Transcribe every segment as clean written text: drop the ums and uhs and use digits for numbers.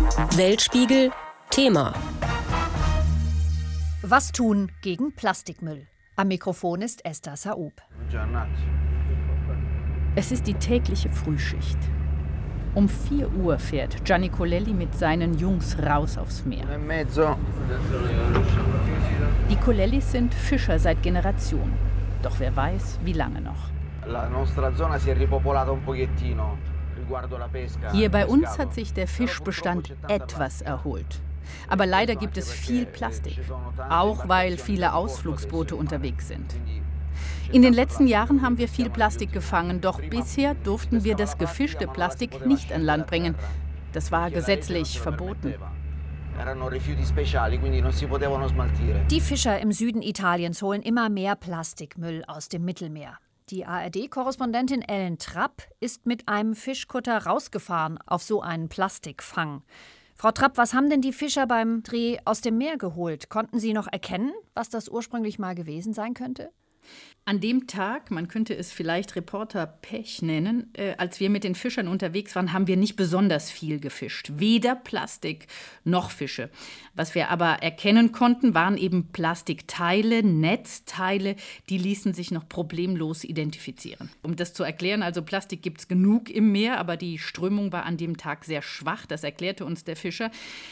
Weltspiegel Thema. Was tun gegen Plastikmüll? Am Mikrofon ist Esther Saoub. Es ist die tägliche Frühschicht. Um 4 Uhr fährt Gianni Colelli mit seinen Jungs raus aufs Meer. Die Colellis sind Fischer seit Generationen. Doch wer weiß, wie lange noch. Hier bei uns hat sich der Fischbestand etwas erholt. Aber leider gibt es viel Plastik, auch weil viele Ausflugsboote unterwegs sind. In den letzten Jahren haben wir viel Plastik gefangen, doch bisher durften wir das gefischte Plastik nicht an Land bringen. Das war gesetzlich verboten. Die Fischer im Süden Italiens holen immer mehr Plastikmüll aus dem Mittelmeer. Die ARD-Korrespondentin Ellen Trapp ist mit einem Fischkutter rausgefahren auf so einen Plastikfang. Frau Trapp, was haben denn die Fischer beim Dreh aus dem Meer geholt? Konnten Sie noch erkennen, was das ursprünglich mal gewesen sein könnte? An dem Tag, man könnte es vielleicht Reporterpech nennen, als wir mit den Fischern unterwegs waren, haben wir nicht besonders viel gefischt. Weder Plastik noch Fische. Was wir aber erkennen konnten, waren eben Plastikteile, Netzteile, die ließen sich noch problemlos identifizieren. Um das zu erklären, also Plastik gibt es genug im Meer, aber die Strömung war an dem Tag sehr schwach, das erklärte uns der Fischer.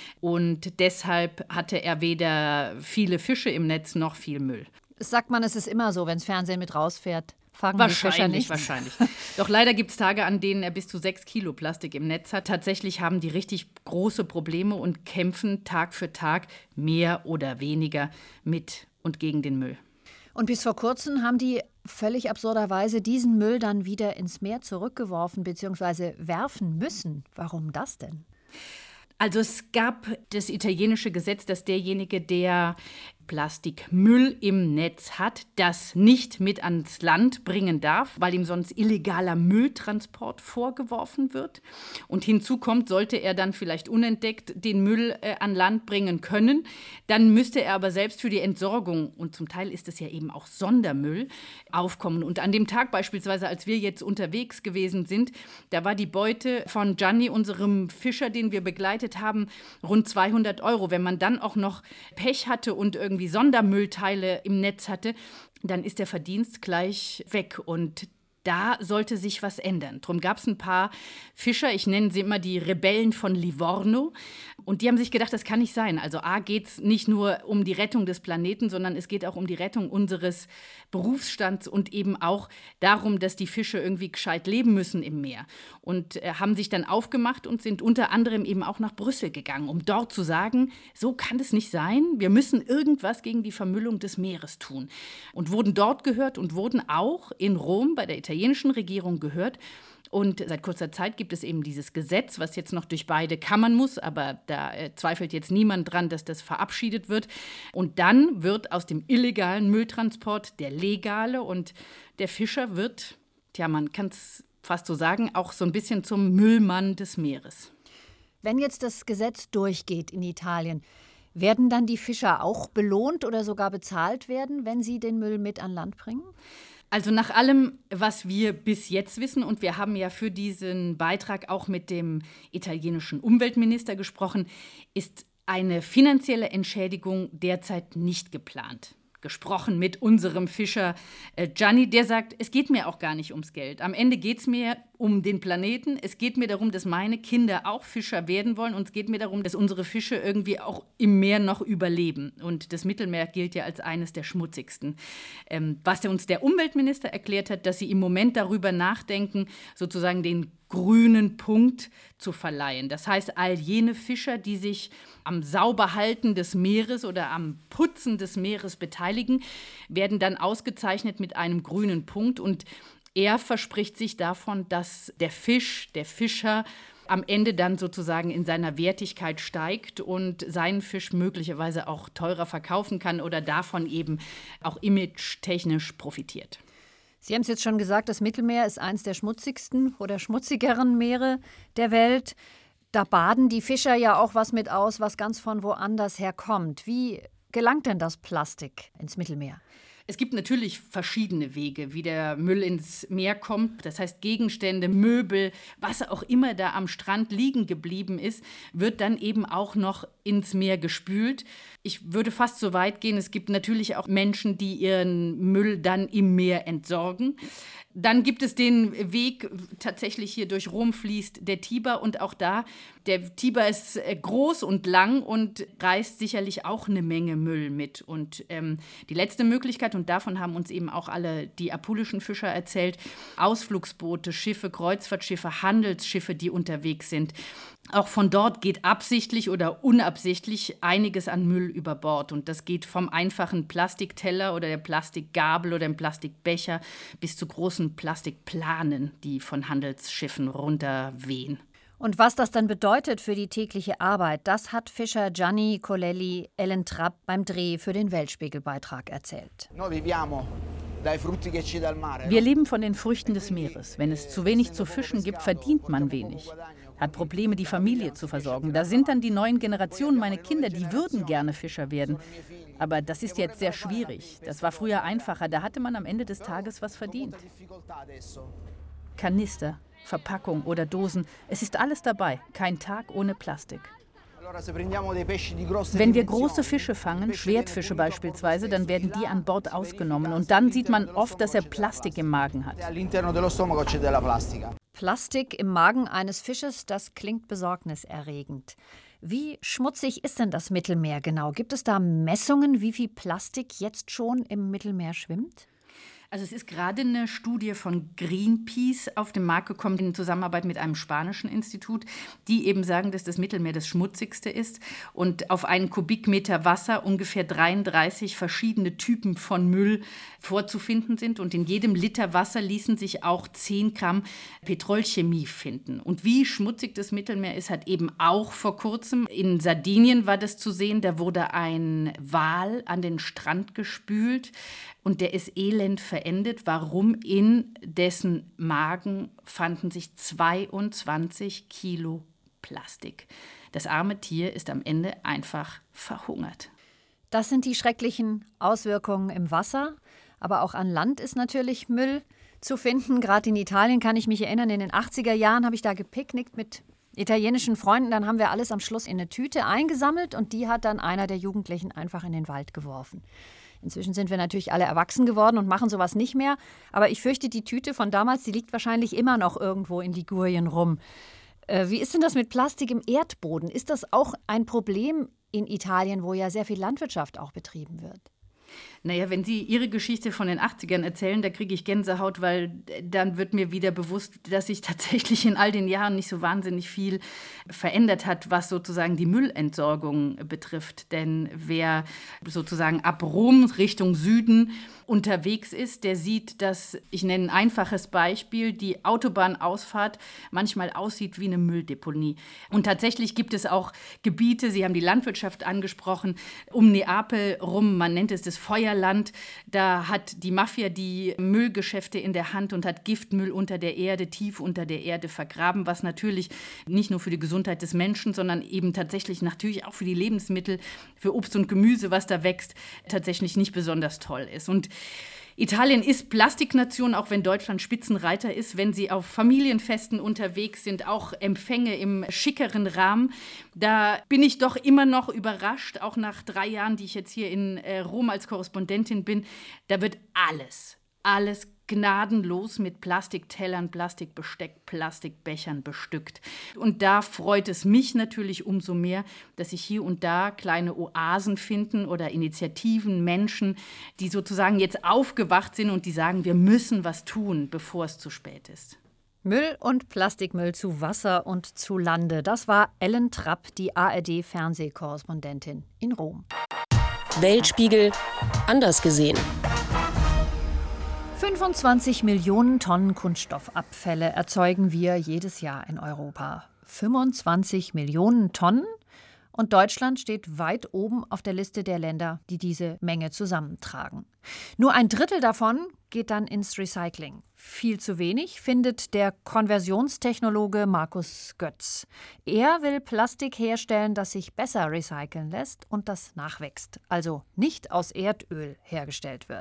Und deshalb hatte er weder viele Fische im Netz noch viel Müll. Sagt man, es ist immer so, wenn das Fernsehen mit rausfährt. Fangen die Fischer nichts. Wahrscheinlich. Doch leider gibt es Tage, an denen er bis zu 6 Kilo Plastik im Netz hat. Tatsächlich haben die richtig große Probleme und kämpfen Tag für Tag mehr oder weniger mit und gegen den Müll. Und bis vor kurzem haben die völlig absurderweise diesen Müll dann wieder ins Meer zurückgeworfen bzw. werfen müssen. Warum das denn? Also es gab das italienische Gesetz, dass derjenige, der Plastikmüll im Netz hat, das nicht mit ans Land bringen darf, weil ihm sonst illegaler Mülltransport vorgeworfen wird. Und hinzu kommt, sollte er dann vielleicht unentdeckt den Müll an Land bringen können, dann müsste er aber selbst für die Entsorgung, und zum Teil ist es ja eben auch Sondermüll, aufkommen. Und an dem Tag beispielsweise, als wir jetzt unterwegs gewesen sind, da war die Beute von Gianni, unserem Fischer, den wir begleitet haben, rund 200 €. Wenn man dann auch noch Pech hatte und irgendwie Sondermüllteile im Netz hatte, dann ist der Verdienst gleich weg. Und da sollte sich was ändern. Darum gab es ein paar Fischer, ich nenne sie immer die Rebellen von Livorno. Und die haben sich gedacht, das kann nicht sein. Also A, geht es nicht nur um die Rettung des Planeten, sondern es geht auch um die Rettung unseres Berufsstands und eben auch darum, dass die Fische irgendwie gescheit leben müssen im Meer. Und haben sich dann aufgemacht und sind unter anderem eben auch nach Brüssel gegangen, um dort zu sagen, so kann es nicht sein, wir müssen irgendwas gegen die Vermüllung des Meeres tun. Und wurden dort gehört und wurden auch in Rom bei der italienischen Regierung gehört. Und seit kurzer Zeit gibt es eben dieses Gesetz, was jetzt noch durch beide Kammern muss, aber da zweifelt jetzt niemand dran, dass das verabschiedet wird. Und dann wird aus dem illegalen Mülltransport der legale und der Fischer wird, man kann es fast so sagen, auch so ein bisschen zum Müllmann des Meeres. Wenn jetzt das Gesetz durchgeht in Italien, werden dann die Fischer auch belohnt oder sogar bezahlt werden, wenn sie den Müll mit an Land bringen? Also nach allem, was wir bis jetzt wissen, und wir haben ja für diesen Beitrag auch mit dem italienischen Umweltminister gesprochen, ist eine finanzielle Entschädigung derzeit nicht geplant. Gesprochen mit unserem Fischer Gianni, der sagt, es geht mir auch gar nicht ums Geld. Am Ende geht es mir um den Planeten. Es geht mir darum, dass meine Kinder auch Fischer werden wollen. Und es geht mir darum, dass unsere Fische irgendwie auch im Meer noch überleben. Und das Mittelmeer gilt ja als eines der schmutzigsten. Was uns der Umweltminister erklärt hat, dass sie im Moment darüber nachdenken, sozusagen den grünen Punkt zu verleihen. Das heißt, all jene Fischer, die sich am Sauberhalten des Meeres oder am Putzen des Meeres beteiligen, werden dann ausgezeichnet mit einem grünen Punkt. Und er verspricht sich davon, dass der Fischer am Ende dann sozusagen in seiner Wertigkeit steigt und seinen Fisch möglicherweise auch teurer verkaufen kann oder davon eben auch image-technisch profitiert. Sie haben es jetzt schon gesagt, das Mittelmeer ist eines der schmutzigsten oder schmutzigeren Meere der Welt. Da baden die Fischer ja auch was mit aus, was ganz von woanders herkommt. Wie gelangt denn das Plastik ins Mittelmeer? Es gibt natürlich verschiedene Wege, wie der Müll ins Meer kommt. Das heißt, Gegenstände, Möbel, was auch immer da am Strand liegen geblieben ist, wird dann eben auch noch ins Meer gespült. Ich würde fast so weit gehen, es gibt natürlich auch Menschen, die ihren Müll dann im Meer entsorgen. Dann gibt es den Weg, tatsächlich hier durch Rom fließt der Tiber und auch da, der Tiber ist groß und lang und reißt sicherlich auch eine Menge Müll mit. Und die letzte Möglichkeit, und davon haben uns eben auch alle die apulischen Fischer erzählt, Ausflugsboote, Schiffe, Kreuzfahrtschiffe, Handelsschiffe, die unterwegs sind. Auch von dort geht absichtlich oder unabsichtlich einiges an Müll über Bord. Und das geht vom einfachen Plastikteller oder der Plastikgabel oder dem Plastikbecher bis zu großen Plastikplanen, die von Handelsschiffen runterwehen. Und was das dann bedeutet für die tägliche Arbeit, das hat Fischer Gianni Colelli Ellen Trapp beim Dreh für den Weltspiegelbeitrag erzählt. Wir leben von den Früchten des Meeres. Wenn es zu wenig zu fischen gibt, verdient man wenig. Hat Probleme, die Familie zu versorgen. Da sind dann die neuen Generationen, meine Kinder, die würden gerne Fischer werden. Aber das ist jetzt sehr schwierig. Das war früher einfacher. Da hatte man am Ende des Tages was verdient. Kanister, Verpackung oder Dosen, es ist alles dabei. Kein Tag ohne Plastik. Wenn wir große Fische fangen, Schwertfische beispielsweise, dann werden die an Bord ausgenommen. Und dann sieht man oft, dass er Plastik im Magen hat. Plastik im Magen eines Fisches, das klingt besorgniserregend. Wie schmutzig ist denn das Mittelmeer genau? Gibt es da Messungen, wie viel Plastik jetzt schon im Mittelmeer schwimmt? Also es ist gerade eine Studie von Greenpeace auf den Markt gekommen in Zusammenarbeit mit einem spanischen Institut, die eben sagen, dass das Mittelmeer das schmutzigste ist und auf einen Kubikmeter Wasser ungefähr 33 verschiedene Typen von Müll vorzufinden sind. Und in jedem Liter Wasser ließen sich auch 10 Gramm Petrolchemie finden. Und wie schmutzig das Mittelmeer ist, hat eben auch vor kurzem in Sardinien war das zu sehen. Da wurde ein Wal an den Strand gespült. Und der ist elend verendet. Warum? In dessen Magen fanden sich 22 Kilo Plastik. Das arme Tier ist am Ende einfach verhungert. Das sind die schrecklichen Auswirkungen im Wasser. Aber auch an Land ist natürlich Müll zu finden. Gerade in Italien kann ich mich erinnern, in den 80er Jahren habe ich da gepicknickt mit italienischen Freunden. Dann haben wir alles am Schluss in eine Tüte eingesammelt und die hat dann einer der Jugendlichen einfach in den Wald geworfen. Inzwischen sind wir natürlich alle erwachsen geworden und machen sowas nicht mehr. Aber ich fürchte, die Tüte von damals, die liegt wahrscheinlich immer noch irgendwo in Ligurien rum. Wie ist denn das mit Plastik im Erdboden? Ist das auch ein Problem in Italien, wo ja sehr viel Landwirtschaft auch betrieben wird? Naja, wenn Sie Ihre Geschichte von den 80ern erzählen, da kriege ich Gänsehaut, weil dann wird mir wieder bewusst, dass sich tatsächlich in all den Jahren nicht so wahnsinnig viel verändert hat, was sozusagen die Müllentsorgung betrifft. Denn wer sozusagen ab Rom Richtung Süden unterwegs ist, der sieht, dass, ich nenne ein einfaches Beispiel, die Autobahnausfahrt manchmal aussieht wie eine Mülldeponie. Und tatsächlich gibt es auch Gebiete, Sie haben die Landwirtschaft angesprochen, um Neapel rum, man nennt es das Feuerland, da hat die Mafia die Müllgeschäfte in der Hand und hat Giftmüll unter der Erde, tief unter der Erde vergraben, was natürlich nicht nur für die Gesundheit des Menschen, sondern eben tatsächlich natürlich auch für die Lebensmittel, für Obst und Gemüse, was da wächst, tatsächlich nicht besonders toll ist. Und Italien ist Plastiknation, auch wenn Deutschland Spitzenreiter ist, wenn sie auf Familienfesten unterwegs sind, auch Empfänge im schickeren Rahmen. Da bin ich doch immer noch überrascht, auch nach 3 Jahren, die ich jetzt hier in Rom als Korrespondentin bin. Da wird alles gnadenlos mit Plastiktellern, Plastikbesteck, Plastikbechern bestückt. Und da freut es mich natürlich umso mehr, dass sich hier und da kleine Oasen finden oder Initiativen, Menschen, die sozusagen jetzt aufgewacht sind und die sagen, wir müssen was tun, bevor es zu spät ist. Müll und Plastikmüll zu Wasser und zu Lande. Das war Ellen Trapp, die ARD-Fernsehkorrespondentin in Rom. Weltspiegel anders gesehen. 25 Millionen Tonnen Kunststoffabfälle erzeugen wir jedes Jahr in Europa. 25 Millionen Tonnen? Und Deutschland steht weit oben auf der Liste der Länder, die diese Menge zusammentragen. Nur 1/3 davon geht dann ins Recycling. Viel zu wenig, findet der Konversionstechnologe Markus Götz. Er will Plastik herstellen, das sich besser recyceln lässt und das nachwächst, also nicht aus Erdöl hergestellt wird.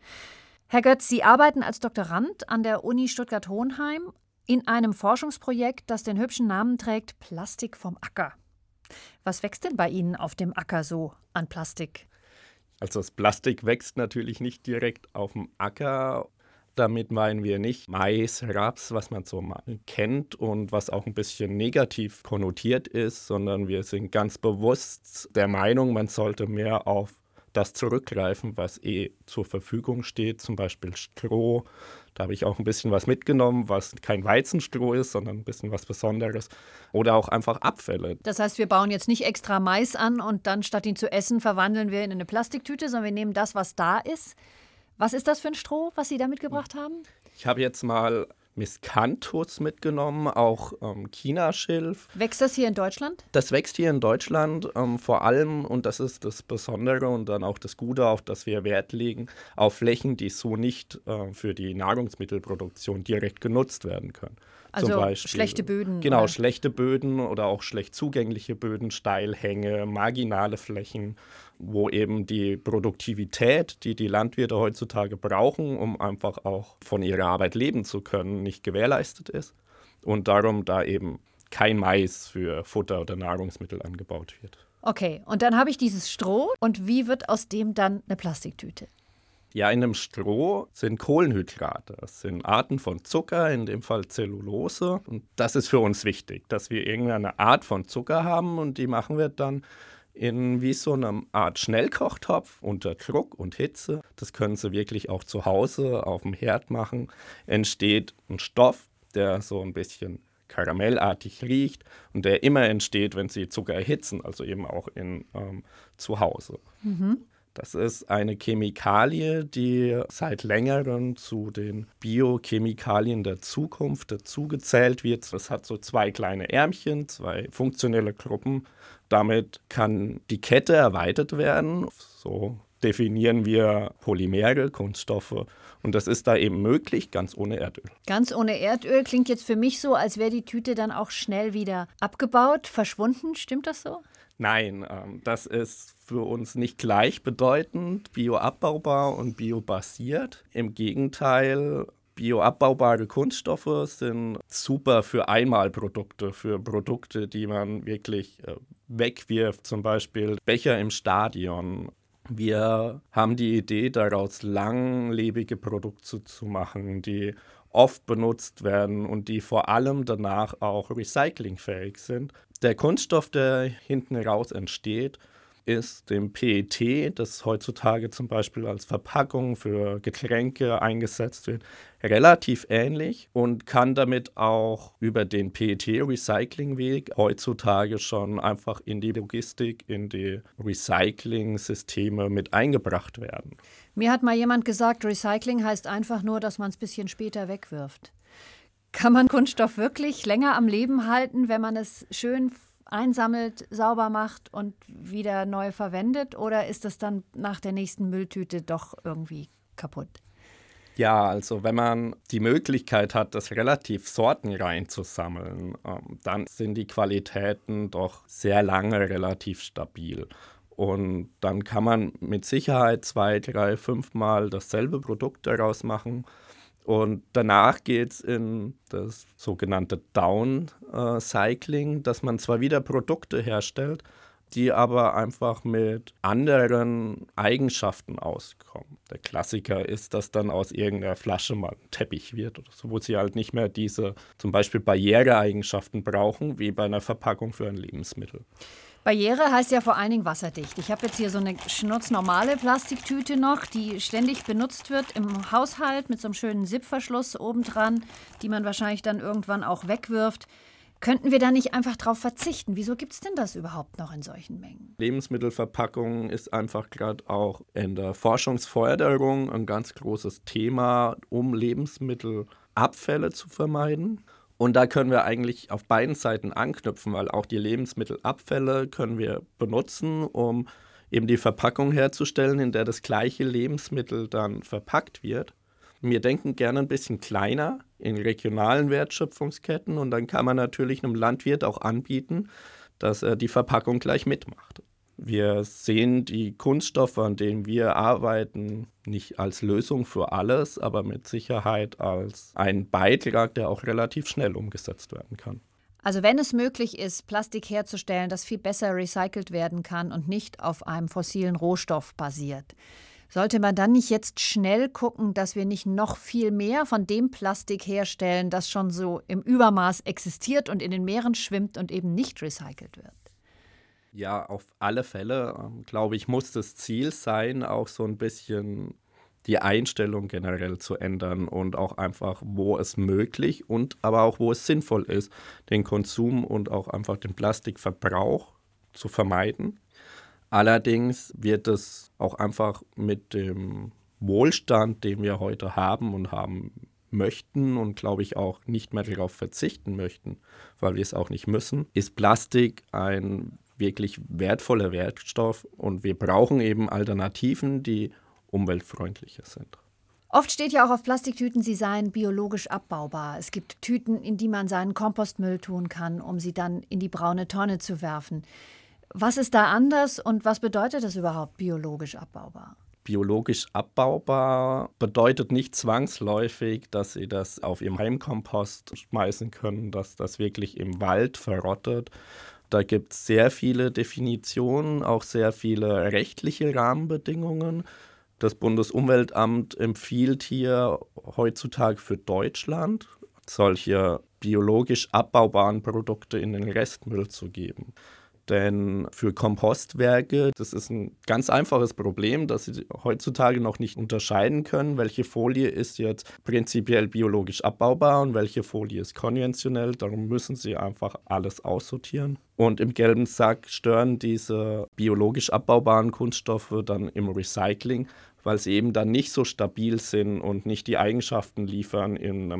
Herr Götz, Sie arbeiten als Doktorand an der Uni Stuttgart-Hohenheim in einem Forschungsprojekt, das den hübschen Namen trägt Plastik vom Acker. Was wächst denn bei Ihnen auf dem Acker so an Plastik? Also das Plastik wächst natürlich nicht direkt auf dem Acker. Damit meinen wir nicht Mais, Raps, was man so mal kennt und was auch ein bisschen negativ konnotiert ist, sondern wir sind ganz bewusst der Meinung, man sollte mehr auf das zurückgreifen, was zur Verfügung steht, zum Beispiel Stroh. Da habe ich auch ein bisschen was mitgenommen, was kein Weizenstroh ist, sondern ein bisschen was Besonderes. Oder auch einfach Abfälle. Das heißt, wir bauen jetzt nicht extra Mais an und dann statt ihn zu essen, verwandeln wir ihn in eine Plastiktüte, sondern wir nehmen das, was da ist. Was ist das für ein Stroh, was Sie da mitgebracht haben? Ich habe jetzt mal Miscanthus mitgenommen, auch Chinaschilf. Wächst das hier in Deutschland? Das wächst hier in Deutschland vor allem, und das ist das Besondere und dann auch das Gute, auf das wir Wert legen, auf Flächen, die so nicht für die Nahrungsmittelproduktion direkt genutzt werden können. Also Zum Beispiel, schlechte Böden? Genau, oder? Schlechte Böden oder auch schlecht zugängliche Böden, Steilhänge, marginale Flächen, wo eben die Produktivität, die die Landwirte heutzutage brauchen, um einfach auch von ihrer Arbeit leben zu können, nicht gewährleistet ist. Und darum da eben kein Mais für Futter oder Nahrungsmittel angebaut wird. Okay, und dann habe ich dieses Stroh. Und wie wird aus dem dann eine Plastiktüte? Ja, in dem Stroh sind Kohlenhydrate. Das sind Arten von Zucker, in dem Fall Zellulose. Und das ist für uns wichtig, dass wir irgendeine Art von Zucker haben. Und die machen wir dann in wie so einer Art Schnellkochtopf unter Druck und Hitze. Das können Sie wirklich auch zu Hause auf dem Herd machen. Entsteht ein Stoff, der so ein bisschen karamellartig riecht und der immer entsteht, wenn Sie Zucker erhitzen, also eben auch zu Hause. Mhm. Das ist eine Chemikalie, die seit längerem zu den Biochemikalien der Zukunft dazugezählt wird. Es hat so 2 kleine Ärmchen, 2 funktionelle Gruppen. Damit kann die Kette erweitert werden. So definieren wir Polymere, Kunststoffe. Und das ist da eben möglich, ganz ohne Erdöl. Ganz ohne Erdöl klingt jetzt für mich so, als wäre die Tüte dann auch schnell wieder abgebaut, verschwunden. Stimmt das so? Nein, das ist für uns nicht gleichbedeutend bioabbaubar und biobasiert. Im Gegenteil, bioabbaubare Kunststoffe sind super für Einmalprodukte, für Produkte, die man wirklich wegwirft, zum Beispiel Becher im Stadion. Wir haben die Idee, daraus langlebige Produkte zu machen, die oft benutzt werden und die vor allem danach auch recyclingfähig sind. Der Kunststoff, der hinten raus entsteht, ist dem PET, das heutzutage zum Beispiel als Verpackung für Getränke eingesetzt wird, relativ ähnlich und kann damit auch über den PET-Recyclingweg heutzutage schon einfach in die Logistik, in die Recycling-Systeme mit eingebracht werden. Mir hat mal jemand gesagt, Recycling heißt einfach nur, dass man es ein bisschen später wegwirft. Kann man Kunststoff wirklich länger am Leben halten, wenn man es schön einsammelt, sauber macht und wieder neu verwendet? Oder ist das dann nach der nächsten Mülltüte doch irgendwie kaputt? Ja, also wenn man die Möglichkeit hat, das relativ sortenrein zu sammeln, dann sind die Qualitäten doch sehr lange relativ stabil. Und dann kann man mit Sicherheit 2, 3, 5 Mal dasselbe Produkt daraus machen. Und danach geht es in das sogenannte Downcycling, dass man zwar wieder Produkte herstellt, die aber einfach mit anderen Eigenschaften auskommen. Der Klassiker ist, dass dann aus irgendeiner Flasche mal ein Teppich wird oder so, wo sie halt nicht mehr diese zum Beispiel Barriereeigenschaften brauchen, wie bei einer Verpackung für ein Lebensmittel. Barriere heißt ja vor allen Dingen wasserdicht. Ich habe jetzt hier so eine schnurznormale Plastiktüte noch, die ständig benutzt wird im Haushalt mit so einem schönen Zipverschluss obendran, die man wahrscheinlich dann irgendwann auch wegwirft. Könnten wir da nicht einfach drauf verzichten? Wieso gibt es denn das überhaupt noch in solchen Mengen? Lebensmittelverpackung ist einfach gerade auch in der Forschungsförderung ein ganz großes Thema, um Lebensmittelabfälle zu vermeiden. Und da können wir eigentlich auf beiden Seiten anknüpfen, weil auch die Lebensmittelabfälle können wir benutzen, um eben die Verpackung herzustellen, in der das gleiche Lebensmittel dann verpackt wird. Wir denken gerne ein bisschen kleiner in regionalen Wertschöpfungsketten und dann kann man natürlich einem Landwirt auch anbieten, dass er die Verpackung gleich mitmacht. Wir sehen die Kunststoffe, an denen wir arbeiten, nicht als Lösung für alles, aber mit Sicherheit als einen Beitrag, der auch relativ schnell umgesetzt werden kann. Also wenn es möglich ist, Plastik herzustellen, das viel besser recycelt werden kann und nicht auf einem fossilen Rohstoff basiert, sollte man dann nicht jetzt schnell gucken, dass wir nicht noch viel mehr von dem Plastik herstellen, das schon so im Übermaß existiert und in den Meeren schwimmt und eben nicht recycelt wird? Ja, auf alle Fälle, glaube ich, muss das Ziel sein, auch so ein bisschen die Einstellung generell zu ändern und auch einfach, wo es möglich und aber auch, wo es sinnvoll ist, den Konsum und auch einfach den Plastikverbrauch zu vermeiden. Allerdings wird es auch einfach mit dem Wohlstand, den wir heute haben und haben möchten und glaube ich auch nicht mehr darauf verzichten möchten, weil wir es auch nicht müssen, ist Plastik ein wirklich wertvoller Wertstoff und wir brauchen eben Alternativen, die umweltfreundlicher sind. Oft steht ja auch auf Plastiktüten, sie seien biologisch abbaubar. Es gibt Tüten, in die man seinen Kompostmüll tun kann, um sie dann in die braune Tonne zu werfen. Was ist da anders und was bedeutet das überhaupt, biologisch abbaubar? Biologisch abbaubar bedeutet nicht zwangsläufig, dass Sie das auf Ihrem Heimkompost schmeißen können, dass das wirklich im Wald verrottet. Da gibt es sehr viele Definitionen, auch sehr viele rechtliche Rahmenbedingungen. Das Bundesumweltamt empfiehlt hier heutzutage für Deutschland, solche biologisch abbaubaren Produkte in den Restmüll zu geben. Denn für Kompostwerke, das ist ein ganz einfaches Problem, dass sie heutzutage noch nicht unterscheiden können, welche Folie ist jetzt prinzipiell biologisch abbaubar und welche Folie ist konventionell. Darum müssen sie einfach alles aussortieren. Und im gelben Sack stören diese biologisch abbaubaren Kunststoffe dann im Recycling, weil sie eben dann nicht so stabil sind und nicht die Eigenschaften liefern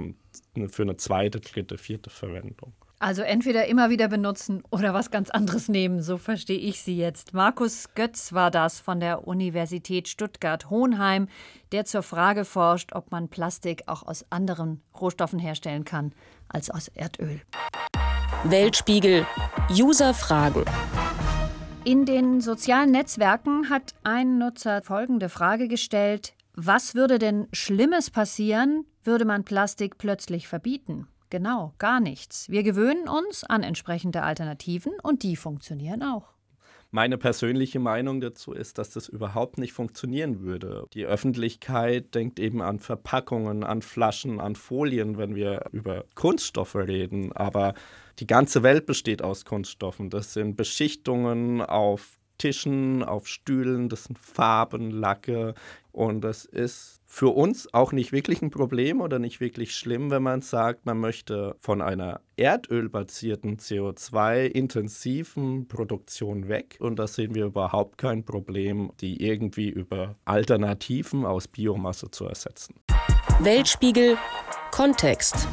für eine zweite, dritte, vierte Verwendung. Also entweder immer wieder benutzen oder was ganz anderes nehmen, so verstehe ich Sie jetzt. Markus Götz war das von der Universität Stuttgart-Hohenheim, der zur Frage forscht, ob man Plastik auch aus anderen Rohstoffen herstellen kann als aus Erdöl. Weltspiegel. User fragen. In den sozialen Netzwerken hat ein Nutzer folgende Frage gestellt: Was würde denn Schlimmes passieren, würde man Plastik plötzlich verbieten? Genau, gar nichts. Wir gewöhnen uns an entsprechende Alternativen und die funktionieren auch. Meine persönliche Meinung dazu ist, dass das überhaupt nicht funktionieren würde. Die Öffentlichkeit denkt eben an Verpackungen, an Flaschen, an Folien, wenn wir über Kunststoffe reden. Aber die ganze Welt besteht aus Kunststoffen. Das sind Beschichtungen auf Tischen, auf Stühlen, das sind Farben, Lacke. Und das ist für uns auch nicht wirklich ein Problem oder nicht wirklich schlimm, wenn man sagt, man möchte von einer erdölbasierten, CO2-intensiven Produktion weg. Und da sehen wir überhaupt kein Problem, die irgendwie über Alternativen aus Biomasse zu ersetzen. Weltspiegel Kontext.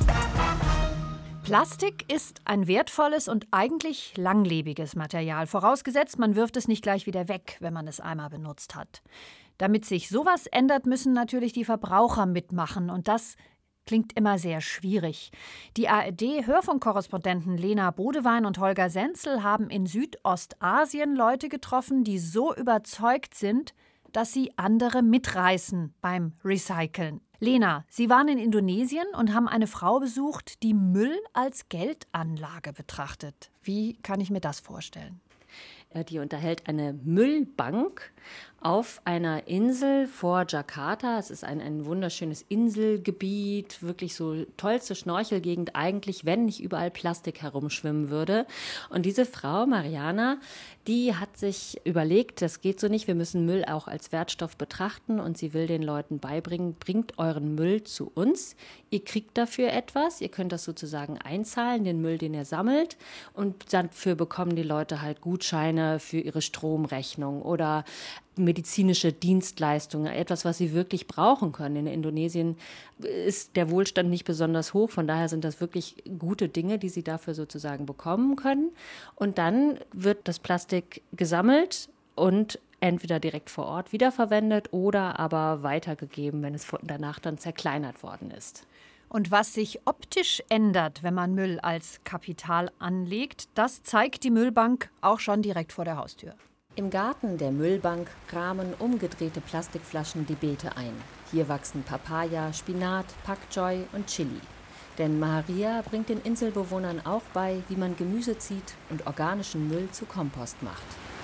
Plastik ist ein wertvolles und eigentlich langlebiges Material, vorausgesetzt, man wirft es nicht gleich wieder weg, wenn man es einmal benutzt hat. Damit sich sowas ändert, müssen natürlich die Verbraucher mitmachen und das klingt immer sehr schwierig. Die ARD-Hörfunkkorrespondenten Lena Bodewein und Holger Senzel haben in Südostasien Leute getroffen, die so überzeugt sind, dass sie andere mitreißen beim Recyceln. Lena, Sie waren in Indonesien und haben eine Frau besucht, die Müll als Geldanlage betrachtet. Wie kann ich mir das vorstellen? Die unterhält eine Müllbank auf einer Insel vor Jakarta. Es ist ein wunderschönes Inselgebiet, wirklich so tollste Schnorchelgegend eigentlich, wenn nicht überall Plastik herumschwimmen würde. Und diese Frau, Mariana, die hat sich überlegt, das geht so nicht, wir müssen Müll auch als Wertstoff betrachten und sie will den Leuten beibringen, bringt euren Müll zu uns, ihr kriegt dafür etwas, ihr könnt das sozusagen einzahlen, den Müll, den ihr sammelt und dafür bekommen die Leute halt Gutscheine für ihre Stromrechnung oder medizinische Dienstleistungen, etwas, was sie wirklich brauchen können. In Indonesien ist der Wohlstand nicht besonders hoch, von daher sind das wirklich gute Dinge, die sie dafür sozusagen bekommen können. Und dann wird das Plastik gesammelt und entweder direkt vor Ort wiederverwendet oder aber weitergegeben, wenn es danach dann zerkleinert worden ist. Und was sich optisch ändert, wenn man Müll als Kapital anlegt, das zeigt die Müllbank auch schon direkt vor der Haustür. Im Garten der Müllbank rahmen umgedrehte Plastikflaschen die Beete ein. Hier wachsen Papaya, Spinat, Pak Choi und Chili. Denn Maharia bringt den Inselbewohnern auch bei, wie man Gemüse zieht und organischen Müll zu Kompost macht.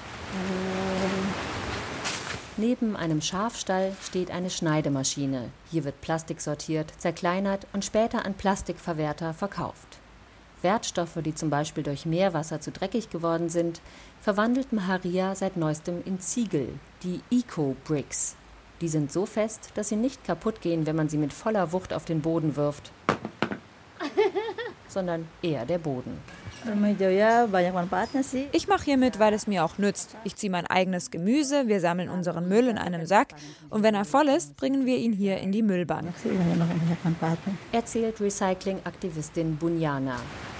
Neben einem Schafstall steht eine Schneidemaschine. Hier wird Plastik sortiert, zerkleinert und später an Plastikverwerter verkauft. Wertstoffe, die zum Beispiel durch Meerwasser zu dreckig geworden sind, verwandelt Maharia seit neuestem in Ziegel, die Eco-Bricks. Die sind so fest, dass sie nicht kaputt gehen, wenn man sie mit voller Wucht auf den Boden wirft, sondern eher der Boden. Ich mache hier mit, weil es mir auch nützt. Ich ziehe mein eigenes Gemüse, wir sammeln unseren Müll in einem Sack und wenn er voll ist, bringen wir ihn hier in die Müllbank. Erzählt Recycling-Aktivistin Bunyana.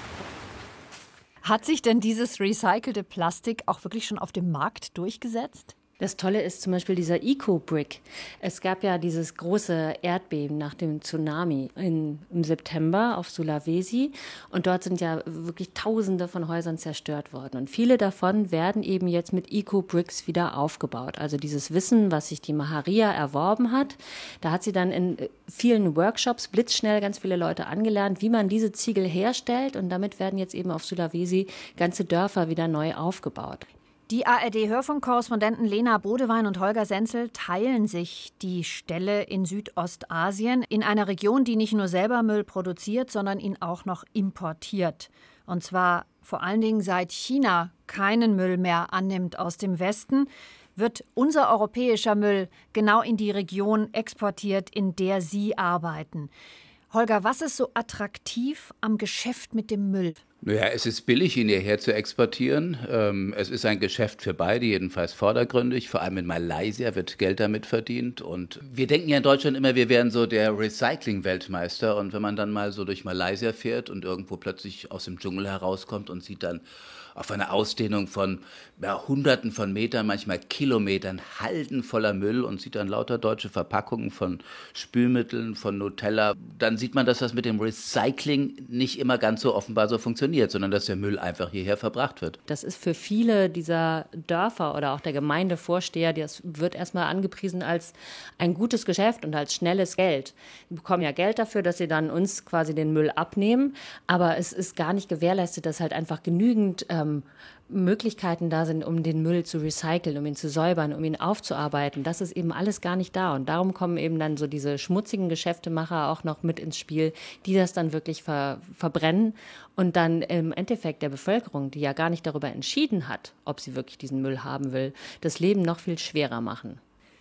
Hat sich denn dieses recycelte Plastik auch wirklich schon auf dem Markt durchgesetzt? Das Tolle ist zum Beispiel dieser Eco-Brick. Es gab ja dieses große Erdbeben nach dem Tsunami im September auf Sulawesi. Und dort sind ja wirklich Tausende von Häusern zerstört worden. Und viele davon werden eben jetzt mit Eco-Bricks wieder aufgebaut. Also dieses Wissen, was sich die Maharia erworben hat, da hat sie dann in vielen Workshops blitzschnell ganz viele Leute angelernt, wie man diese Ziegel herstellt. Und damit werden jetzt eben auf Sulawesi ganze Dörfer wieder neu aufgebaut. Die ARD-Hörfunkkorrespondenten Lena Bodewein und Holger Senzel teilen sich die Stelle in Südostasien, in einer Region, die nicht nur selber Müll produziert, sondern ihn auch noch importiert. Und zwar vor allen Dingen seit China keinen Müll mehr annimmt aus dem Westen, wird unser europäischer Müll genau in die Region exportiert, in der Sie arbeiten. Holger, was ist so attraktiv am Geschäft mit dem Müll? Naja, es ist billig, ihn hierher zu exportieren. Es ist ein Geschäft für beide, jedenfalls vordergründig. Vor allem in Malaysia wird Geld damit verdient. Und wir denken ja in Deutschland immer, wir wären so der Recycling-Weltmeister. Und wenn man dann mal so durch Malaysia fährt und irgendwo plötzlich aus dem Dschungel herauskommt und sieht dann auf einer Ausdehnung von Hunderten von Metern, manchmal Kilometern, Halden voller Müll und sieht dann lauter deutsche Verpackungen von Spülmitteln, von Nutella, dann sieht man, dass das mit dem Recycling nicht immer ganz so offenbar so funktioniert, sondern dass der Müll einfach hierher verbracht wird. Das ist für viele dieser Dörfer oder auch der Gemeindevorsteher, das wird erstmal angepriesen als ein gutes Geschäft und als schnelles Geld. Die bekommen ja Geld dafür, dass sie dann uns quasi den Müll abnehmen, aber es ist gar nicht gewährleistet, dass halt einfach genügend Möglichkeiten da sind, um den Müll zu recyceln, um ihn zu säubern, um ihn aufzuarbeiten. Das ist eben alles gar nicht da. Und darum kommen eben dann so diese schmutzigen Geschäftemacher auch noch mit ins Spiel, die das dann wirklich verbrennen und dann im Endeffekt der Bevölkerung, die ja gar nicht darüber entschieden hat, ob sie wirklich diesen Müll haben will, das Leben noch viel schwerer machen.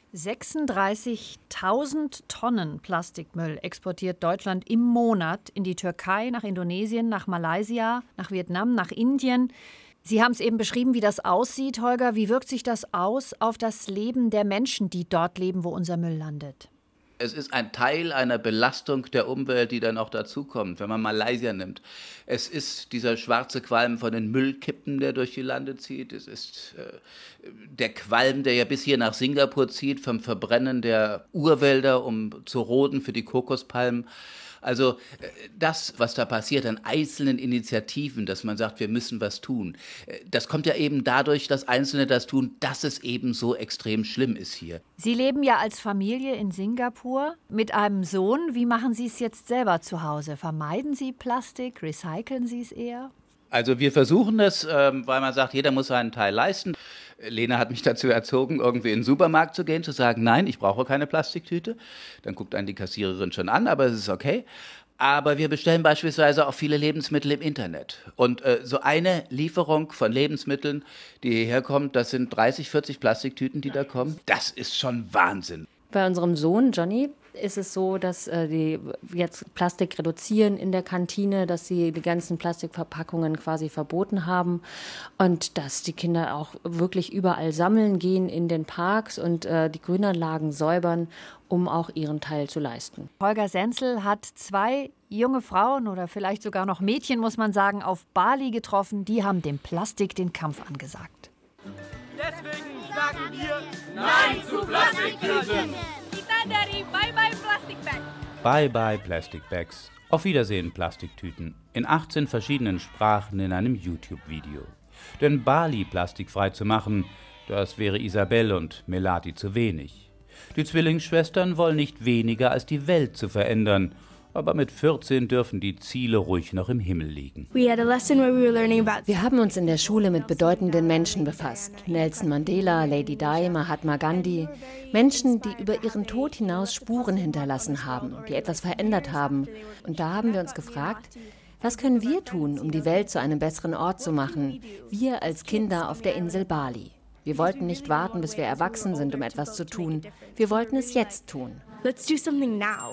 36.000 Tonnen Plastikmüll exportiert Deutschland im Monat in die Türkei, nach Indonesien, nach Malaysia, nach Vietnam, nach Indien. Sie haben es eben beschrieben, wie das aussieht, Holger. Wie wirkt sich das aus auf das Leben der Menschen, die dort leben, wo unser Müll landet? Es ist ein Teil einer Belastung der Umwelt, die dann auch dazukommt, wenn man Malaysia nimmt. Es ist dieser schwarze Qualm von den Müllkippen, der durch die Lande zieht. Es ist der Qualm, der ja bis hier nach Singapur zieht, vom Verbrennen der Urwälder, um zu roden für die Kokospalmen. Also das, was da passiert an einzelnen Initiativen, dass man sagt, wir müssen was tun, das kommt ja eben dadurch, dass Einzelne das tun, dass es eben so extrem schlimm ist hier. Sie leben ja als Familie in Singapur mit einem Sohn. Wie machen Sie es jetzt selber zu Hause? Vermeiden Sie Plastik? Recyceln Sie es eher? Also wir versuchen das, weil man sagt, jeder muss seinen Teil leisten. Lena hat mich dazu erzogen, irgendwie in den Supermarkt zu gehen, zu sagen, nein, ich brauche keine Plastiktüte. Dann guckt einen die Kassiererin schon an, aber es ist okay. Aber wir bestellen beispielsweise auch viele Lebensmittel im Internet. Und so eine Lieferung von Lebensmitteln, die hierher kommt, das sind 30, 40 Plastiktüten, die da kommen. Das ist schon Wahnsinn. Bei unserem Sohn Johnny ist es so, dass die jetzt Plastik reduzieren in der Kantine, dass sie die ganzen Plastikverpackungen quasi verboten haben und dass die Kinder auch wirklich überall sammeln gehen in den Parks und die Grünanlagen säubern, um auch ihren Teil zu leisten. Holger Senzel hat 2 junge Frauen oder vielleicht sogar noch Mädchen, muss man sagen, auf Bali getroffen. Die haben dem Plastik den Kampf angesagt. Deswegen sagen wir Nein zu Plastiktüten! Bye Bye Plastic Bags. Auf Wiedersehen Plastiktüten. In 18 verschiedenen Sprachen in einem YouTube-Video. Denn Bali plastikfrei zu machen, Das wäre Isabelle und Melati zu wenig. Die Zwillingsschwestern wollen nicht weniger, als die Welt zu verändern. Aber mit 14 dürfen die Ziele ruhig noch im Himmel liegen. Wir haben uns in der Schule mit bedeutenden Menschen befasst. Nelson Mandela, Lady Di, Mahatma Gandhi. Menschen, die über ihren Tod hinaus Spuren hinterlassen haben, die etwas verändert haben. Und da haben wir uns gefragt, was können wir tun, um die Welt zu einem besseren Ort zu machen? Wir als Kinder auf der Insel Bali. Wir wollten nicht warten, bis wir erwachsen sind, um etwas zu tun. Wir wollten es jetzt tun. Let's do something now.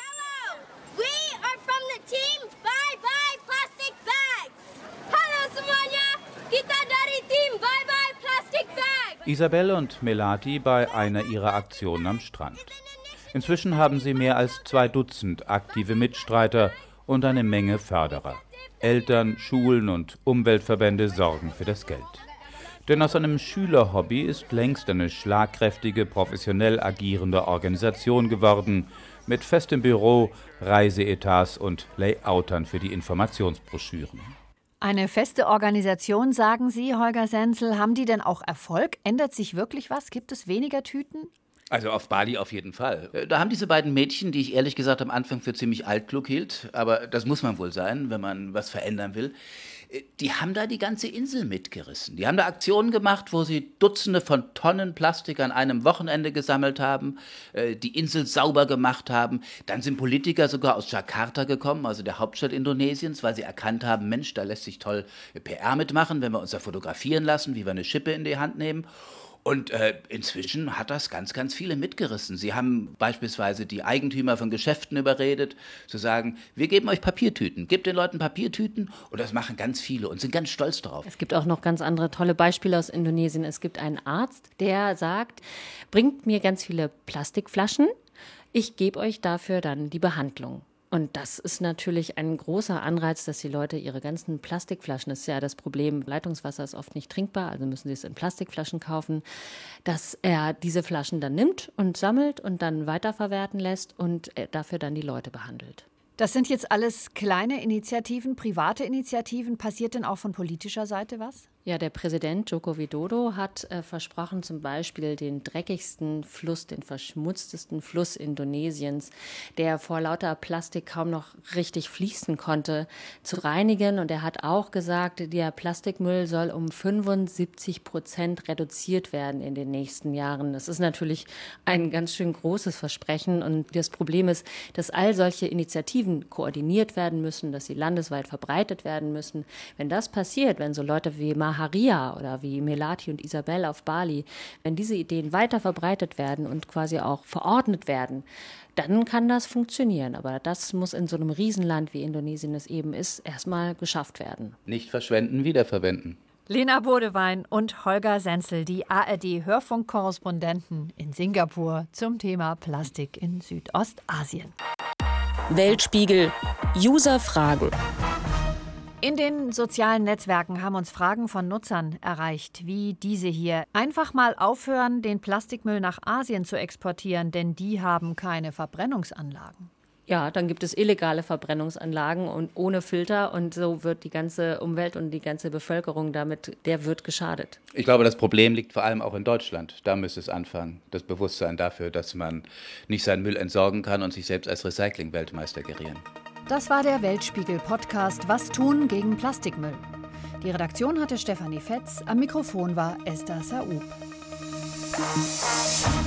Isabelle und Melati bei einer ihrer Aktionen am Strand. Inzwischen haben sie mehr als 2 Dutzend aktive Mitstreiter und eine Menge Förderer. Eltern, Schulen und Umweltverbände sorgen für das Geld. Denn aus einem Schülerhobby ist längst eine schlagkräftige, professionell agierende Organisation geworden, mit festem Büro, Reiseetats und Layoutern für die Informationsbroschüren. Eine feste Organisation, sagen Sie, Holger Sensel. Haben die denn auch Erfolg? Ändert sich wirklich was? Gibt es weniger Tüten? Also auf Bali auf jeden Fall. Da haben diese beiden Mädchen, die ich ehrlich gesagt am Anfang für ziemlich altklug hielt, aber das muss man wohl sein, wenn man was verändern will, die haben da die ganze Insel mitgerissen. Die haben da Aktionen gemacht, wo sie Dutzende von Tonnen Plastik an einem Wochenende gesammelt haben, die Insel sauber gemacht haben. Dann sind Politiker sogar aus Jakarta gekommen, also der Hauptstadt Indonesiens, weil sie erkannt haben, Mensch, da lässt sich toll PR mitmachen, wenn wir uns da fotografieren lassen, wie wir eine Schippe in die Hand nehmen. Und inzwischen hat das ganz, ganz viele mitgerissen. Sie haben beispielsweise die Eigentümer von Geschäften überredet, zu sagen, wir geben euch Papiertüten, gebt den Leuten Papiertüten. Und das machen ganz viele und sind ganz stolz darauf. Es gibt auch noch ganz andere tolle Beispiele aus Indonesien. Es gibt einen Arzt, der sagt, bringt mir ganz viele Plastikflaschen, ich gebe euch dafür dann die Behandlung. Und das ist natürlich ein großer Anreiz, dass die Leute ihre ganzen Plastikflaschen, das ist ja das Problem, Leitungswasser ist oft nicht trinkbar, also müssen sie es in Plastikflaschen kaufen, dass er diese Flaschen dann nimmt und sammelt und dann weiterverwerten lässt und dafür dann die Leute behandelt. Das sind jetzt alles kleine Initiativen, private Initiativen. Passiert denn auch von politischer Seite was? Ja, der Präsident Joko Widodo hat versprochen, zum Beispiel den dreckigsten Fluss, den verschmutztesten Fluss Indonesiens, der vor lauter Plastik kaum noch richtig fließen konnte, zu reinigen. Und er hat auch gesagt, der Plastikmüll soll um 75% reduziert werden in den nächsten Jahren. Das ist natürlich ein ganz schön großes Versprechen. Und das Problem ist, dass all solche Initiativen koordiniert werden müssen, dass sie landesweit verbreitet werden müssen. Wenn das passiert, wenn so Leute wie Maharia oder wie Melati und Isabelle auf Bali, wenn diese Ideen weiter verbreitet werden und quasi auch verordnet werden, dann kann das funktionieren. Aber das muss in so einem Riesenland, wie Indonesien es eben ist, erstmal geschafft werden. Nicht verschwenden, wiederverwenden. Lena Bodewein und Holger Sensel, die ARD-Hörfunkkorrespondenten in Singapur zum Thema Plastik in Südostasien. Weltspiegel User-Fragen. In den sozialen Netzwerken haben uns Fragen von Nutzern erreicht, wie diese hier. Einfach mal aufhören, den Plastikmüll nach Asien zu exportieren, denn die haben keine Verbrennungsanlagen. Ja, dann gibt es illegale Verbrennungsanlagen und ohne Filter und so wird die ganze Umwelt und die ganze Bevölkerung der wird geschadet. Ich glaube, das Problem liegt vor allem auch in Deutschland. Da müsste es anfangen, das Bewusstsein dafür, dass man nicht seinen Müll entsorgen kann und sich selbst als Recycling-Weltmeister gerieren. Das war der Weltspiegel-Podcast Was tun gegen Plastikmüll. Die Redaktion hatte Stefanie Fetz, am Mikrofon war Esther Saub.